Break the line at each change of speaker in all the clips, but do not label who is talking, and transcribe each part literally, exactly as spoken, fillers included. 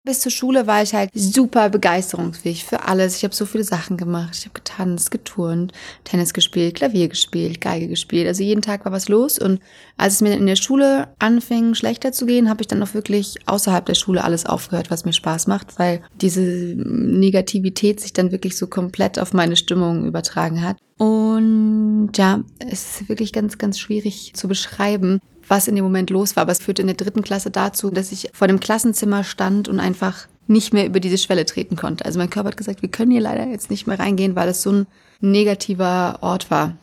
Bis zur Schule war ich halt super begeisterungsfähig für alles. Ich habe so viele Sachen gemacht. Ich habe getanzt, geturnt, Tennis gespielt, Klavier gespielt, Geige gespielt. Also jeden Tag war was los. Und als es mir in der Schule anfing, schlechter zu gehen, habe ich dann auch wirklich außerhalb der Schule alles aufgehört, was mir Spaß macht, weil diese Negativität sich dann wirklich so komplett auf meine Stimmung übertragen hat. Und ja, es ist wirklich ganz, ganz schwierig zu beschreiben, was in dem Moment los war. Aber es führte in der dritten Klasse dazu, dass ich vor dem Klassenzimmer stand und einfach nicht mehr über diese Schwelle treten konnte. Also mein Körper hat gesagt, wir können hier leider jetzt nicht mehr reingehen, weil es so ein negativer Ort war.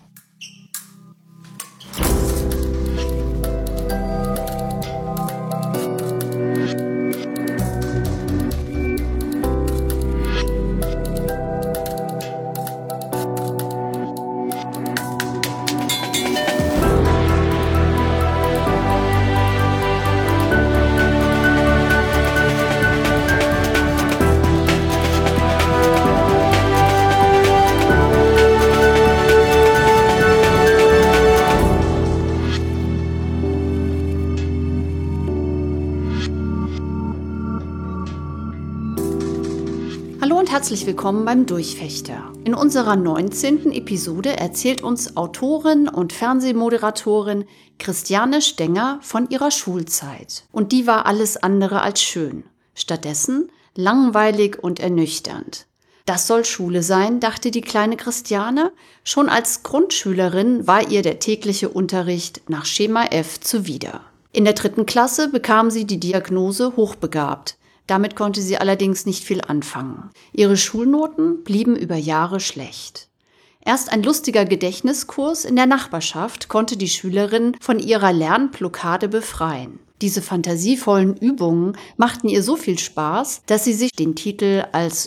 Hallo und herzlich willkommen beim Durchfechter. In unserer neunzehnten Episode erzählt uns Autorin und Fernsehmoderatorin Christiane Stenger von ihrer Schulzeit. Und die war alles andere als schön. Stattdessen langweilig und ernüchternd. Das soll Schule sein, dachte die kleine Christiane. Schon als Grundschülerin war ihr der tägliche Unterricht nach Schema F zuwider. In der dritten Klasse bekam sie die Diagnose hochbegabt. Damit konnte sie allerdings nicht viel anfangen. Ihre Schulnoten blieben über Jahre schlecht. Erst ein lustiger Gedächtniskurs in der Nachbarschaft konnte die Schülerin von ihrer Lernblockade befreien. Diese fantasievollen Übungen machten ihr so viel Spaß, dass sie sich den Titel als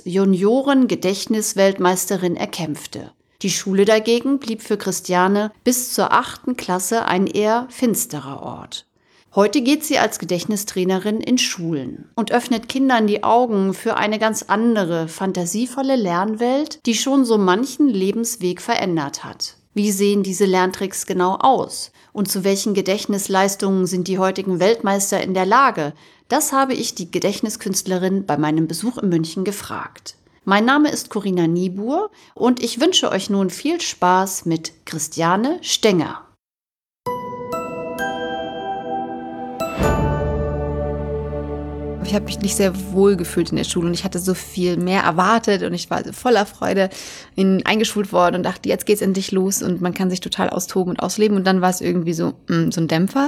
Junioren-Gedächtnisweltmeisterin erkämpfte. Die Schule dagegen blieb für Christiane bis zur achten Klasse ein eher finsterer Ort. Heute geht sie als Gedächtnistrainerin in Schulen und öffnet Kindern die Augen für eine ganz andere, fantasievolle Lernwelt, die schon so manchen Lebensweg verändert hat. Wie sehen diese Lerntricks genau aus? Und zu welchen Gedächtnisleistungen sind die heutigen Weltmeister in der Lage? Das habe ich die Gedächtniskünstlerin bei meinem Besuch in München gefragt. Mein Name ist Corinna Niebuhr und ich wünsche euch nun viel Spaß mit Christiane Stenger.
Ich habe mich nicht sehr wohl gefühlt in der Schule und ich hatte so viel mehr erwartet und ich war voller Freude in, eingeschult worden und dachte, jetzt geht's endlich los und man kann sich total austoben und ausleben. Und dann war es irgendwie so, mh, so ein Dämpfer.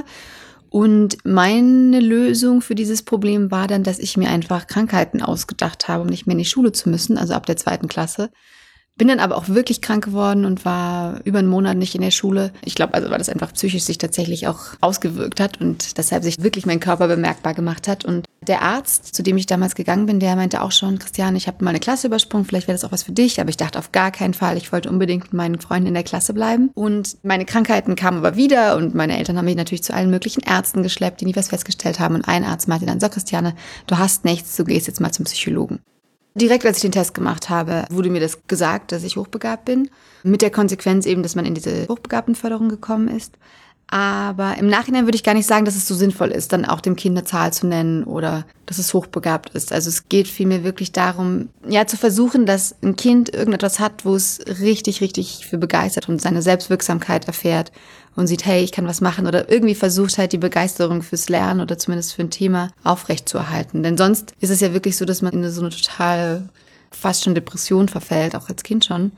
Und meine Lösung für dieses Problem war dann, dass ich mir einfach Krankheiten ausgedacht habe, um nicht mehr in die Schule zu müssen, also ab der zweiten Klasse. Bin dann aber auch wirklich krank geworden und war über einen Monat nicht in der Schule. Ich glaube, also weil das einfach psychisch sich tatsächlich auch ausgewirkt hat und deshalb sich wirklich mein Körper bemerkbar gemacht hat. Und der Arzt, zu dem ich damals gegangen bin, der meinte auch schon, Christiane, ich habe mal eine Klasse übersprungen, vielleicht wäre das auch was für dich. Aber ich dachte auf gar keinen Fall, ich wollte unbedingt mit meinen Freunden in der Klasse bleiben. Und meine Krankheiten kamen aber wieder und meine Eltern haben mich natürlich zu allen möglichen Ärzten geschleppt, die nie was festgestellt haben. Und ein Arzt meinte dann, so Christiane, du hast nichts, du gehst jetzt mal zum Psychologen. Direkt als ich den Test gemacht habe, wurde mir das gesagt, dass ich hochbegabt bin. Mit der Konsequenz eben, dass man in diese Hochbegabtenförderung gekommen ist. Aber im Nachhinein würde ich gar nicht sagen, dass es so sinnvoll ist, dann auch dem Kind eine Zahl zu nennen oder dass es hochbegabt ist. Also es geht vielmehr wirklich darum, ja, zu versuchen, dass ein Kind irgendetwas hat, wo es richtig, richtig für begeistert und seine Selbstwirksamkeit erfährt und sieht, hey, ich kann was machen oder irgendwie versucht halt die Begeisterung fürs Lernen oder zumindest für ein Thema aufrechtzuerhalten. Denn sonst ist es ja wirklich so, dass man in so eine total fast schon Depression verfällt, auch als Kind schon,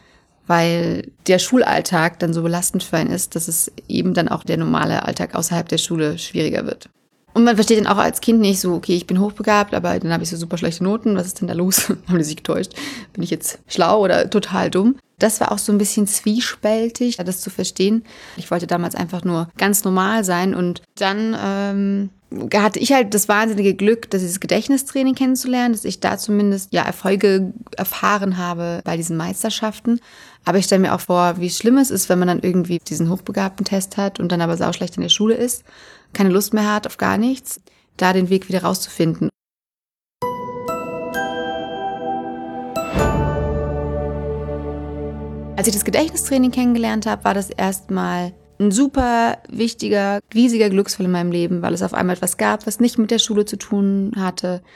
weil der Schulalltag dann so belastend für einen ist, dass es eben dann auch der normale Alltag außerhalb der Schule schwieriger wird. Und man versteht dann auch als Kind nicht so, okay, ich bin hochbegabt, aber dann habe ich so super schlechte Noten, was ist denn da los? Haben die sich getäuscht? Bin ich jetzt schlau oder total dumm? Das war auch so ein bisschen zwiespältig, das zu verstehen. Ich wollte damals einfach nur ganz normal sein und dann ähm, hatte ich halt das wahnsinnige Glück, dass dieses Gedächtnistraining kennenzulernen, dass ich da zumindest ja Erfolge erfahren habe bei diesen Meisterschaften. Aber ich stelle mir auch vor, wie schlimm es ist, wenn man dann irgendwie diesen hochbegabten Test hat und dann aber sauschlecht in der Schule ist, keine Lust mehr hat auf gar nichts, da den Weg wieder rauszufinden. Als ich das Gedächtnistraining kennengelernt habe, war das erstmal ein super wichtiger, riesiger Glücksfall in meinem Leben, weil es auf einmal etwas gab, was nicht mit der Schule zu tun hatte,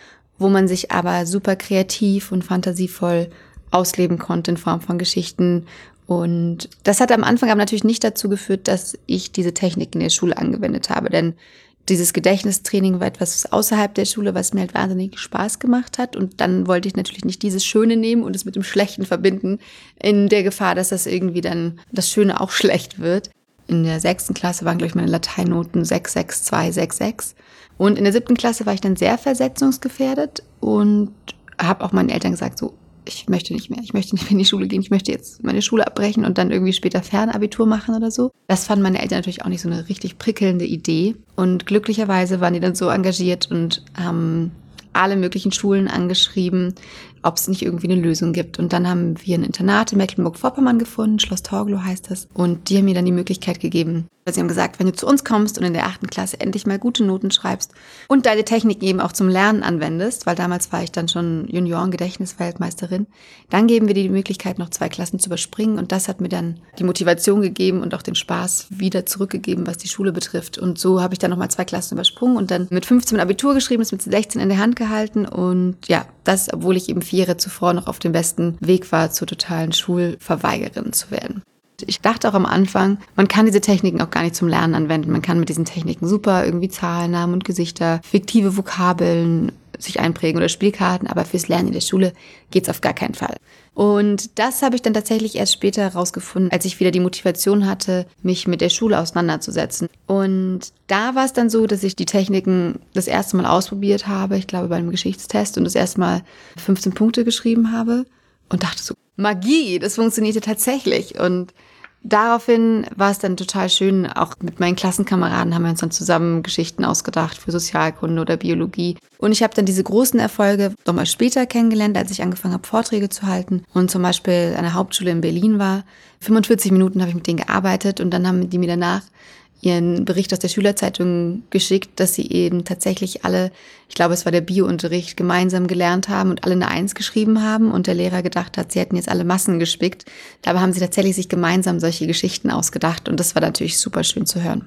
wo man sich aber super kreativ und fantasievoll ausleben konnte in Form von Geschichten. Und das hat am Anfang aber natürlich nicht dazu geführt, dass ich diese Technik in der Schule angewendet habe, denn dieses Gedächtnistraining war etwas außerhalb der Schule, was mir halt wahnsinnig Spaß gemacht hat. Und dann wollte ich natürlich nicht dieses Schöne nehmen und es mit dem Schlechten verbinden, in der Gefahr, dass das irgendwie dann das Schöne auch schlecht wird. In der sechsten Klasse waren, glaube ich, meine Lateinnoten sechs, sechs, zwei, sechs, sechs. Und in der siebten Klasse war ich dann sehr versetzungsgefährdet und habe auch meinen Eltern gesagt, so, ich möchte nicht mehr, ich möchte nicht mehr in die Schule gehen, ich möchte jetzt meine Schule abbrechen und dann irgendwie später Fernabitur machen oder so. Das fanden meine Eltern natürlich auch nicht so eine richtig prickelnde Idee. Und glücklicherweise waren die dann so engagiert und haben alle möglichen Schulen angeschrieben, ob es nicht irgendwie eine Lösung gibt. Und dann haben wir ein Internat in Mecklenburg-Vorpommern gefunden, Schloss Torgelow heißt das. Und die haben mir dann die Möglichkeit gegeben, sie haben gesagt, wenn du zu uns kommst und in der achten Klasse endlich mal gute Noten schreibst und deine Techniken eben auch zum Lernen anwendest, weil damals war ich dann schon Junioren-Gedächtnisweltmeisterin, dann geben wir dir die Möglichkeit, noch zwei Klassen zu überspringen. Und das hat mir dann die Motivation gegeben und auch den Spaß wieder zurückgegeben, was die Schule betrifft. Und so habe ich dann nochmal zwei Klassen übersprungen und dann mit fünfzehn Abitur geschrieben, das mit sechzehn in der Hand gehalten. Und ja, das, obwohl ich eben vier Jahre zuvor noch auf dem besten Weg war, zur totalen Schulverweigerin zu werden. Ich dachte auch am Anfang, man kann diese Techniken auch gar nicht zum Lernen anwenden. Man kann mit diesen Techniken super irgendwie Zahlen, Namen und Gesichter, fiktive Vokabeln sich einprägen oder Spielkarten, aber fürs Lernen in der Schule geht's auf gar keinen Fall. Und das habe ich dann tatsächlich erst später herausgefunden, als ich wieder die Motivation hatte, mich mit der Schule auseinanderzusetzen. Und da war es dann so, dass ich die Techniken das erste Mal ausprobiert habe, ich glaube bei einem Geschichtstest, und das erste Mal fünfzehn Punkte geschrieben habe und dachte so, Magie, das funktionierte tatsächlich. Und daraufhin war es dann total schön, auch mit meinen Klassenkameraden haben wir uns dann zusammen Geschichten ausgedacht für Sozialkunde oder Biologie. Und ich habe dann diese großen Erfolge nochmal später kennengelernt, als ich angefangen habe, Vorträge zu halten und zum Beispiel an der Hauptschule in Berlin war. fünfundvierzig Minuten habe ich mit denen gearbeitet und dann haben die mir danach ihren Bericht aus der Schülerzeitung geschickt, dass sie eben tatsächlich alle, ich glaube, es war der Biounterricht, gemeinsam gelernt haben und alle eine Eins geschrieben haben und der Lehrer gedacht hat, sie hätten jetzt alle Massen gespickt. Dabei haben sie tatsächlich sich gemeinsam solche Geschichten ausgedacht und das war natürlich super schön zu hören.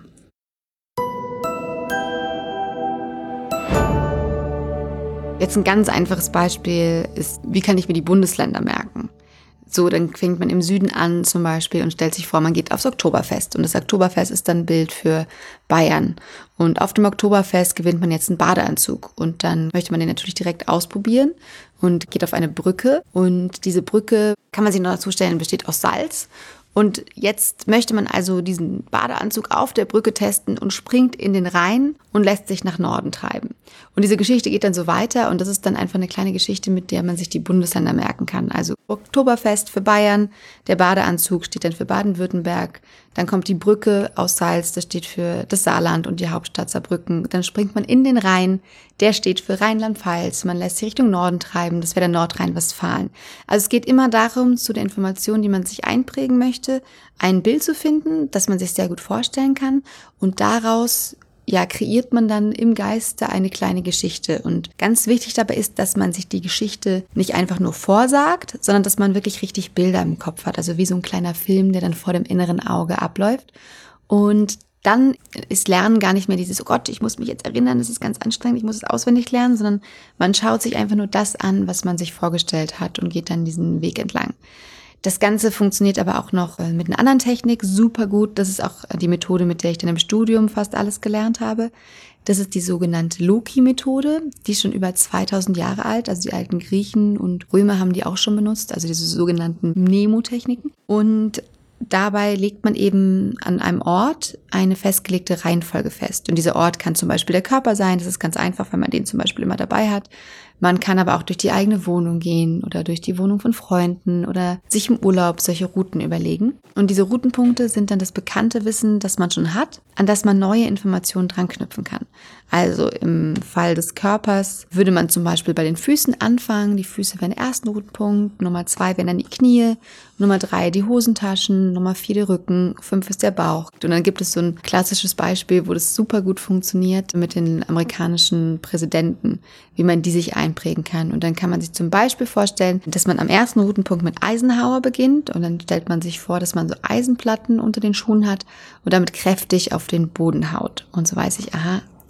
Jetzt ein ganz einfaches Beispiel ist, wie kann ich mir die Bundesländer merken? So, dann fängt man im Süden an zum Beispiel und stellt sich vor, man geht aufs Oktoberfest. Und das Oktoberfest ist dann ein Bild für Bayern. Und auf dem Oktoberfest gewinnt man jetzt einen Badeanzug. Und dann möchte man den natürlich direkt ausprobieren und geht auf eine Brücke. Und diese Brücke, kann man sich noch dazu stellen, besteht aus Salz. Und jetzt möchte man also diesen Badeanzug auf der Brücke testen und springt in den Rhein und lässt sich nach Norden treiben. Und diese Geschichte geht dann so weiter und das ist dann einfach eine kleine Geschichte, mit der man sich die Bundesländer merken kann. Also Oktoberfest für Bayern, der Badeanzug steht dann für Baden-Württemberg, dann kommt die Brücke aus Salz, das steht für das Saarland und die Hauptstadt Saarbrücken. Dann springt man in den Rhein, der steht für Rheinland-Pfalz, man lässt sich Richtung Norden treiben, das wäre der Nordrhein-Westfalen. Also es geht immer darum, zu der Information, die man sich einprägen möchte, ein Bild zu finden, das man sich sehr gut vorstellen kann und daraus ja, kreiert man dann im Geiste eine kleine Geschichte. Und ganz wichtig dabei ist, dass man sich die Geschichte nicht einfach nur vorsagt, sondern dass man wirklich richtig Bilder im Kopf hat. Also wie so ein kleiner Film, der dann vor dem inneren Auge abläuft. Und dann ist Lernen gar nicht mehr dieses, oh Gott, ich muss mich jetzt erinnern, das ist ganz anstrengend, ich muss es auswendig lernen, sondern man schaut sich einfach nur das an, was man sich vorgestellt hat und geht dann diesen Weg entlang. Das Ganze funktioniert aber auch noch mit einer anderen Technik super gut. Das ist auch die Methode, mit der ich dann im Studium fast alles gelernt habe. Das ist die sogenannte Loki-Methode. Die ist schon über zweitausend Jahre alt. Also die alten Griechen und Römer haben die auch schon benutzt. Also diese sogenannten Mnemotechniken. Und dabei legt man eben an einem Ort eine festgelegte Reihenfolge fest. Und dieser Ort kann zum Beispiel der Körper sein. Das ist ganz einfach, wenn man den zum Beispiel immer dabei hat. Man kann aber auch durch die eigene Wohnung gehen oder durch die Wohnung von Freunden oder sich im Urlaub solche Routen überlegen. Und diese Routenpunkte sind dann das bekannte Wissen, das man schon hat, an das man neue Informationen dran knüpfen kann. Also im Fall des Körpers würde man zum Beispiel bei den Füßen anfangen. Die Füße wären der erste Routenpunkt, Nummer zwei wären dann die Knie, Nummer drei die Hosentaschen, Nummer vier der Rücken, fünf ist der Bauch. Und dann gibt es so ein klassisches Beispiel, wo das super gut funktioniert mit den amerikanischen Präsidenten, wie man die sich einprägen kann. Und dann kann man sich zum Beispiel vorstellen, dass man am ersten Routenpunkt mit Eisenhower beginnt und dann stellt man sich vor, dass man so Eisenplatten unter den Schuhen hat und damit kräftig auf den Boden haut. Und so weiß ich, aha,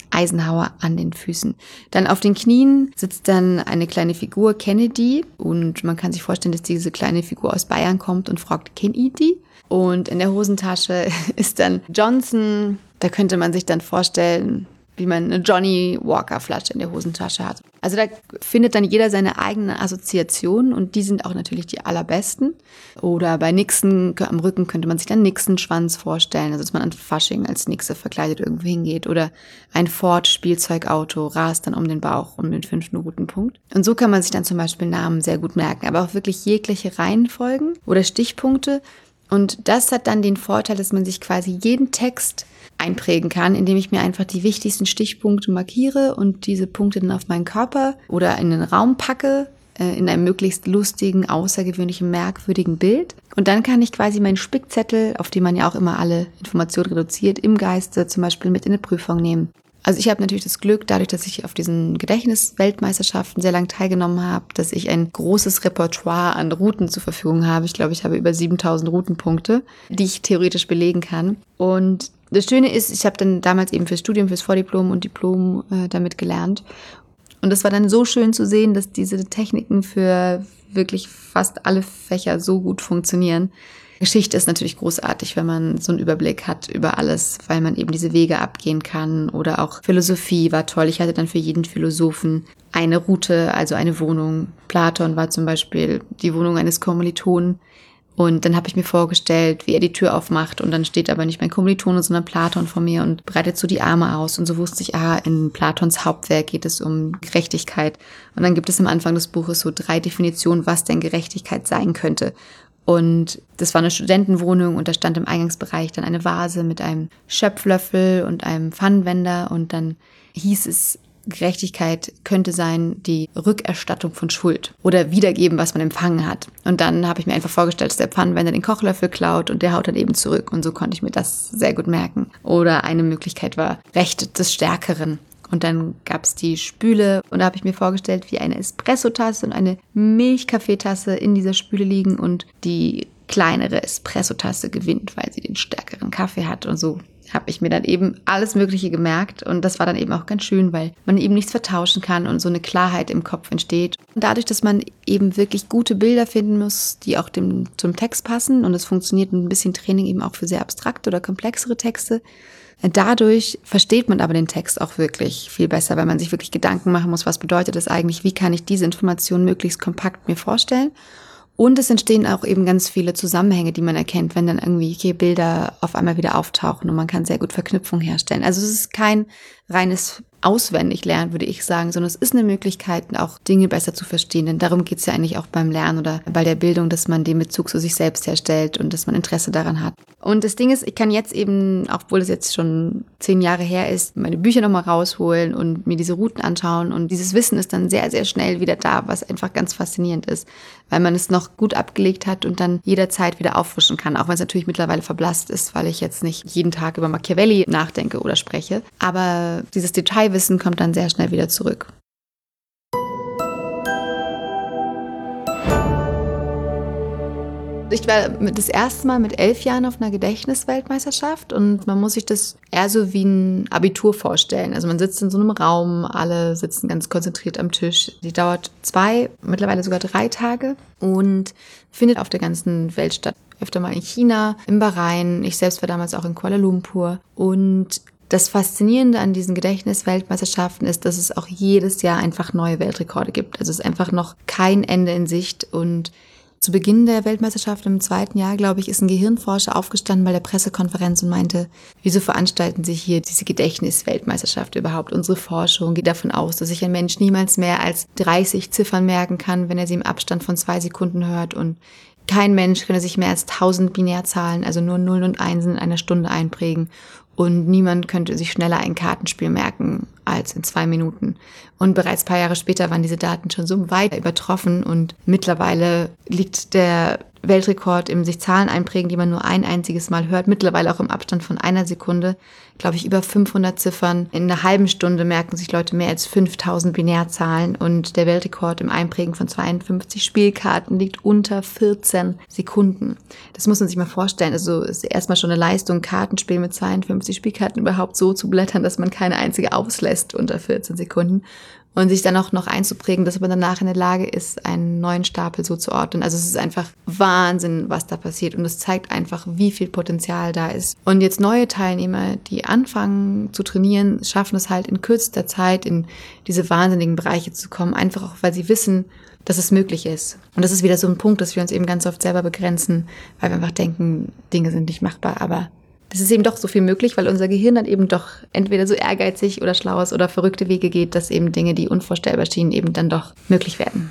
Eisenhower an den Füßen. Dann auf den Knien sitzt dann eine kleine Figur, Kennedy. Und man kann sich vorstellen, dass diese kleine Figur aus Bayern kommt und fragt, Kennedy? Und in der Hosentasche ist dann Johnson. Da könnte man sich dann vorstellen, wie man eine Johnny Walker Flasche in der Hosentasche hat. Also da findet dann jeder seine eigenen Assoziationen und die sind auch natürlich die allerbesten. Oder bei Nixon am Rücken könnte man sich dann Nixon-Schwanz vorstellen, also dass man an Fasching als Nixe verkleidet irgendwo hingeht. Oder ein Ford-Spielzeugauto rast dann um den Bauch um den fünften roten Punkt. Und so kann man sich dann zum Beispiel Namen sehr gut merken, aber auch wirklich jegliche Reihenfolgen oder Stichpunkte. Und das hat dann den Vorteil, dass man sich quasi jeden Text einprägen kann, indem ich mir einfach die wichtigsten Stichpunkte markiere und diese Punkte dann auf meinen Körper oder in den Raum packe, äh, in einem möglichst lustigen, außergewöhnlichen, merkwürdigen Bild. Und dann kann ich quasi meinen Spickzettel, auf den man ja auch immer alle Informationen reduziert, im Geiste zum Beispiel mit in eine Prüfung nehmen. Also ich habe natürlich das Glück, dadurch, dass ich auf diesen Gedächtnisweltmeisterschaften sehr lange teilgenommen habe, dass ich ein großes Repertoire an Routen zur Verfügung habe. Ich glaube, ich habe über siebentausend Routenpunkte, die ich theoretisch belegen kann. Und das Schöne ist, ich habe dann damals eben fürs Studium, fürs Vordiplom und Diplom äh, damit gelernt. Und es war dann so schön zu sehen, dass diese Techniken für wirklich fast alle Fächer so gut funktionieren. Geschichte ist natürlich großartig, wenn man so einen Überblick hat über alles, weil man eben diese Wege abgehen kann. Oder auch Philosophie war toll. Ich hatte dann für jeden Philosophen eine Route, also eine Wohnung. Platon war zum Beispiel die Wohnung eines Kommilitonen. Und dann habe ich mir vorgestellt, wie er die Tür aufmacht und dann steht aber nicht mein Kommilitone, sondern Platon vor mir und breitet so die Arme aus. Und so wusste ich, ah, in Platons Hauptwerk geht es um Gerechtigkeit. Und dann gibt es am Anfang des Buches so drei Definitionen, was denn Gerechtigkeit sein könnte. Und das war eine Studentenwohnung und da stand im Eingangsbereich dann eine Vase mit einem Schöpflöffel und einem Pfannenwender und dann hieß es, Gerechtigkeit könnte sein die Rückerstattung von Schuld oder wiedergeben, was man empfangen hat. Und dann habe ich mir einfach vorgestellt, dass der Pfannenwender den Kochlöffel klaut und der haut dann eben zurück. Und so konnte ich mir das sehr gut merken. Oder eine Möglichkeit war Recht des Stärkeren. Und dann gab es die Spüle und da habe ich mir vorgestellt, wie eine Espressotasse und eine Milchkaffeetasse in dieser Spüle liegen und die kleinere Espressotasse gewinnt, weil sie den stärkeren Kaffee hat und so habe ich mir dann eben alles Mögliche gemerkt und das war dann eben auch ganz schön, weil man eben nichts vertauschen kann und so eine Klarheit im Kopf entsteht. Und dadurch, dass man eben wirklich gute Bilder finden muss, die auch dem, zum Text passen und es funktioniert ein bisschen Training eben auch für sehr abstrakte oder komplexere Texte, dadurch versteht man aber den Text auch wirklich viel besser, weil man sich wirklich Gedanken machen muss, was bedeutet das eigentlich, wie kann ich diese Information möglichst kompakt mir vorstellen. Und es entstehen auch eben ganz viele Zusammenhänge, die man erkennt, wenn dann irgendwie hier Bilder auf einmal wieder auftauchen und man kann sehr gut Verknüpfungen herstellen. Also es ist kein reines Auswendiglernen, würde ich sagen, sondern es ist eine Möglichkeit, auch Dinge besser zu verstehen. Denn darum geht es ja eigentlich auch beim Lernen oder bei der Bildung, dass man den Bezug zu sich selbst herstellt und dass man Interesse daran hat. Und das Ding ist, ich kann jetzt eben, obwohl es jetzt schon zehn Jahre her ist, meine Bücher nochmal rausholen und mir diese Routen anschauen. Und dieses Wissen ist dann sehr, sehr schnell wieder da, was einfach ganz faszinierend ist, weil man es noch gut abgelegt hat und dann jederzeit wieder auffrischen kann. Auch wenn es natürlich mittlerweile verblasst ist, weil ich jetzt nicht jeden Tag über Machiavelli nachdenke oder spreche. Aber dieses Detailwissen kommt dann sehr schnell wieder zurück. Ich war das erste Mal mit elf Jahren auf einer Gedächtnisweltmeisterschaft und man muss sich das eher so wie ein Abitur vorstellen. Also man sitzt in so einem Raum, alle sitzen ganz konzentriert am Tisch. Die dauert zwei, mittlerweile sogar drei Tage und findet auf der ganzen Welt statt. Öfter mal in China, im Bahrain. Ich selbst war damals auch in Kuala Lumpur. Und das Faszinierende an diesen Gedächtnisweltmeisterschaften ist, dass es auch jedes Jahr einfach neue Weltrekorde gibt. Also es ist einfach noch kein Ende in Sicht und zu Beginn der Weltmeisterschaft im zweiten Jahr, glaube ich, ist ein Gehirnforscher aufgestanden bei der Pressekonferenz und meinte, wieso veranstalten Sie hier diese Gedächtnisweltmeisterschaft überhaupt? Unsere Forschung geht davon aus, dass sich ein Mensch niemals mehr als dreißig Ziffern merken kann, wenn er sie im Abstand von zwei Sekunden hört und kein Mensch könne sich mehr als tausend Binärzahlen, also nur Nullen und Einsen in einer Stunde einprägen und niemand könnte sich schneller ein Kartenspiel merken als in zwei Minuten. Und bereits ein paar Jahre später waren diese Daten schon so weit übertroffen und mittlerweile liegt der Weltrekord im sich Zahlen einprägen, die man nur ein einziges Mal hört, mittlerweile auch im Abstand von einer Sekunde, glaube ich, über fünfhundert Ziffern. In einer halben Stunde merken sich Leute mehr als fünftausend Binärzahlen und der Weltrekord im Einprägen von zweiundfünfzig Spielkarten liegt unter vierzehn Sekunden. Das muss man sich mal vorstellen. Also ist erstmal schon eine Leistung, Kartenspiel mit zweiundfünfzig Spielkarten überhaupt so zu blättern, dass man keine einzige auslässt unter vierzehn Sekunden. Und sich dann auch noch einzuprägen, dass man danach in der Lage ist, einen neuen Stapel so zu ordnen. Also es ist einfach Wahnsinn, was da passiert. Und es zeigt einfach, wie viel Potenzial da ist. Und jetzt neue Teilnehmer, die anfangen zu trainieren, schaffen es halt in kürzester Zeit in diese wahnsinnigen Bereiche zu kommen. Einfach auch, weil sie wissen, dass es möglich ist. Und das ist wieder so ein Punkt, dass wir uns eben ganz oft selber begrenzen, weil wir einfach denken, Dinge sind nicht machbar. Aber das ist eben doch so viel möglich, weil unser Gehirn dann eben doch entweder so ehrgeizig oder schlau ist oder verrückte Wege geht, dass eben Dinge, die unvorstellbar schienen, eben dann doch möglich werden.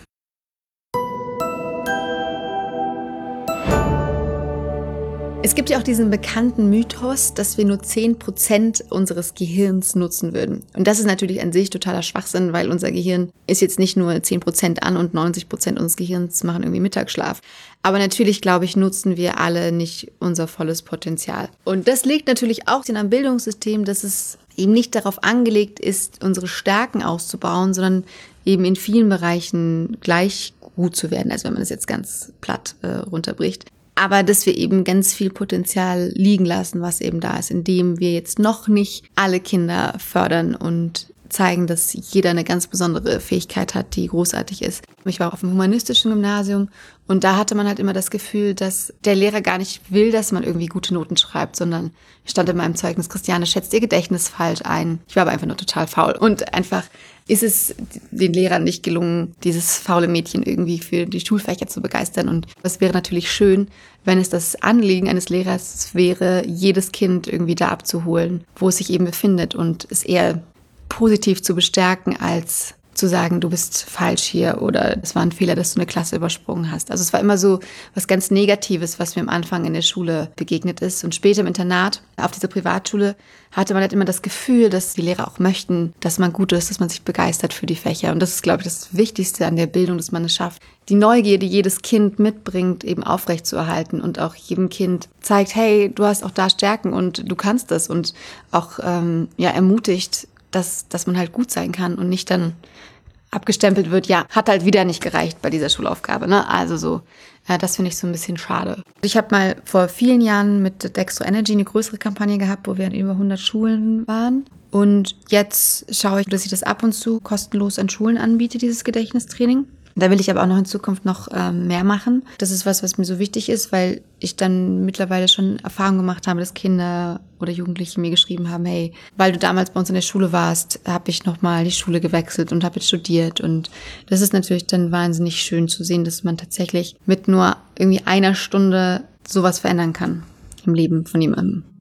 Es gibt ja auch diesen bekannten Mythos, dass wir nur zehn Prozent unseres Gehirns nutzen würden. Und das ist natürlich an sich totaler Schwachsinn, weil unser Gehirn ist jetzt nicht nur zehn Prozent an und neunzig Prozent unseres Gehirns machen irgendwie Mittagsschlaf. Aber natürlich, glaube ich, nutzen wir alle nicht unser volles Potenzial. Und das liegt natürlich auch in einem Bildungssystem, dass es eben nicht darauf angelegt ist, unsere Stärken auszubauen, sondern eben in vielen Bereichen gleich gut zu werden. Also wenn man das jetzt ganz platt äh, runterbricht. Aber dass wir eben ganz viel Potenzial liegen lassen, was eben da ist, indem wir jetzt noch nicht alle Kinder fördern und zeigen, dass jeder eine ganz besondere Fähigkeit hat, die großartig ist. Ich war auf einem humanistischen Gymnasium und da hatte man halt immer das Gefühl, dass der Lehrer gar nicht will, dass man irgendwie gute Noten schreibt, sondern stand in meinem Zeugnis, Christiane schätzt ihr Gedächtnis falsch ein. Ich war aber einfach nur total faul. Und einfach ist es den Lehrern nicht gelungen, dieses faule Mädchen irgendwie für die Schulfächer zu begeistern. Und es wäre natürlich schön, wenn es das Anliegen eines Lehrers wäre, jedes Kind irgendwie da abzuholen, wo es sich eben befindet und es eher positiv zu bestärken, als zu sagen, du bist falsch hier oder es war ein Fehler, dass du eine Klasse übersprungen hast. Also es war immer so was ganz Negatives, was mir am Anfang in der Schule begegnet ist. Und später im Internat, auf dieser Privatschule, hatte man halt immer das Gefühl, dass die Lehrer auch möchten, dass man gut ist, dass man sich begeistert für die Fächer. Und das ist, glaube ich, das Wichtigste an der Bildung, dass man es schafft, die Neugier, die jedes Kind mitbringt, eben aufrechtzuerhalten und auch jedem Kind zeigt, hey, du hast auch da Stärken und du kannst das und auch ähm, ja ermutigt, dass, dass man halt gut sein kann und nicht dann abgestempelt wird, ja, hat halt wieder nicht gereicht bei dieser Schulaufgabe, ne? Also so, ja, das finde ich so ein bisschen schade. Ich habe mal vor vielen Jahren mit Dextro Energy eine größere Kampagne gehabt, wo wir an über hundert Schulen waren. Und jetzt schaue ich, dass ich das ab und zu kostenlos an Schulen anbiete, dieses Gedächtnistraining. Da will ich aber auch noch in Zukunft noch ähm, mehr machen. Das ist was, was mir so wichtig ist, weil ich dann mittlerweile schon Erfahrung gemacht habe, dass Kinder oder Jugendliche mir geschrieben haben, hey, weil du damals bei uns in der Schule warst, habe ich nochmal die Schule gewechselt und habe jetzt studiert. Und das ist natürlich dann wahnsinnig schön zu sehen, dass man tatsächlich mit nur irgendwie einer Stunde sowas verändern kann im Leben von jemandem.